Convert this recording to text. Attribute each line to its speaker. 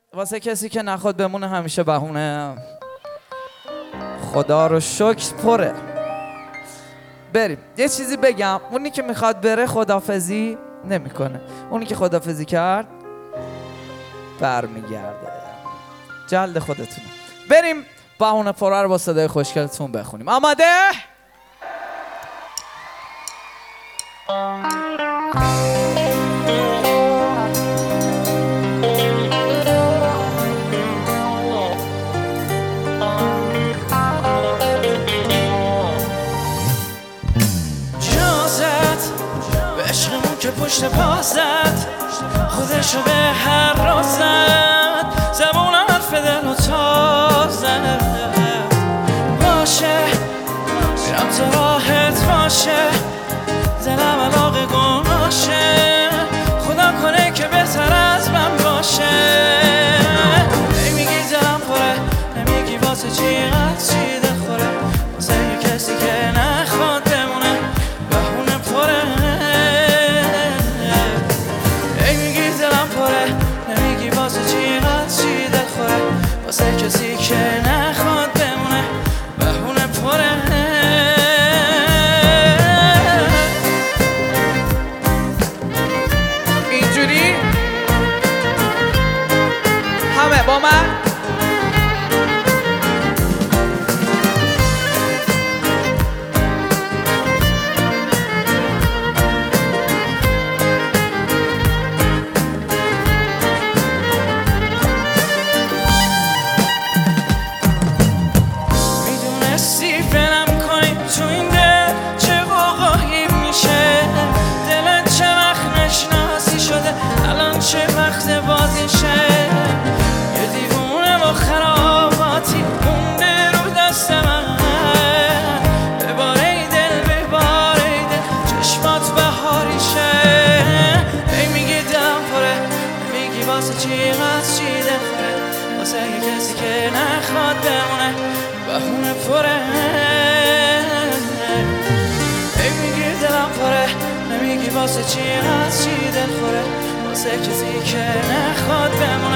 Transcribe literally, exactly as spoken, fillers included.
Speaker 1: واسه کسی که نخواد بمونه همیشه بهونه. خدا رو شکر پره. بریم یه چیزی بگم، اونی که میخواد بره خدافزی نمیکنه، اونی که خدافزی کرد برمیگرده. جلد خودتون. بریم بهونه پره رو با صدای خوشگلتون بخونیم. آماده؟
Speaker 2: که پشت پا زد خودشو به هر را زد، زبون حرف دل و تا زد. باشه میرم تو راحت باشه، دلم علاقه گناشه، خدا کنه که بهتر از من باشه. نمیگی دلم خوره، نمیگی واسه چی از چی دل خوره، واسه یه کسی که نخواد بمونه بهونه پره. واسه کسی که نخواد بمونه بهونه پره.
Speaker 1: اینجوری همه با من
Speaker 2: چه وقت بازیشه، یه دیوونه با خراباتی مونده رو دست من. بباره دل بباره دل چشمات بهاریشه. ای میگی دلم پره، میگی واسه چی از چی دل خوره، واسه یه کسی که نخواد بمونه بهونه پره. ای میگی دلم پره، نمیگی واسه چی از چی دل خوره، واسه کسی که نخواد بمونه